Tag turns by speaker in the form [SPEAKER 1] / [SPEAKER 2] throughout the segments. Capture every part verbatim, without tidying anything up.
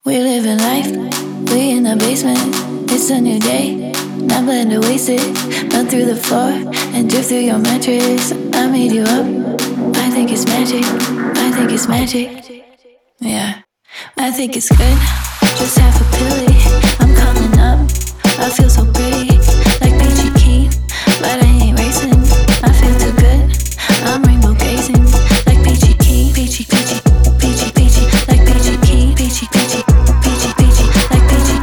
[SPEAKER 1] We living life, we in the basement. It's a new day, not plan to waste it. Run through the floor and drift through your mattress. I made you up, I think it's magic. I think it's magic, yeah. I think it's good, just half a pilly. I'm coming up, I feel so pretty, like Peachy Keen, but I ain't racing. I feel too good, I'm rainbow gazing, like Peachy Keen, Peachy, Peachy, Peachy, Peachy, like Peachy Keen, Peachy, Peachy, Peachy, Peachy, like Peachy.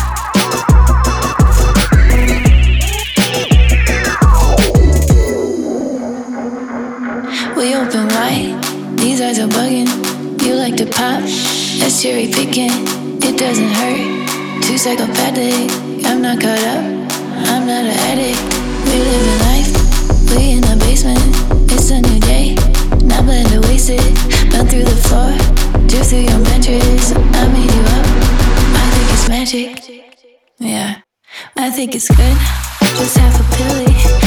[SPEAKER 1] We open wide, these eyes are bugging. You like to pop, that's cherry picking. It doesn't hurt, too psychopathic. I'm not caught up, I'm not an addict. We living life, we in the basement. It's a new day, not plan to waste it. Run through the floor, drift through your mattress. I made you up, I think it's magic, yeah. I think it's good, just half a pilly.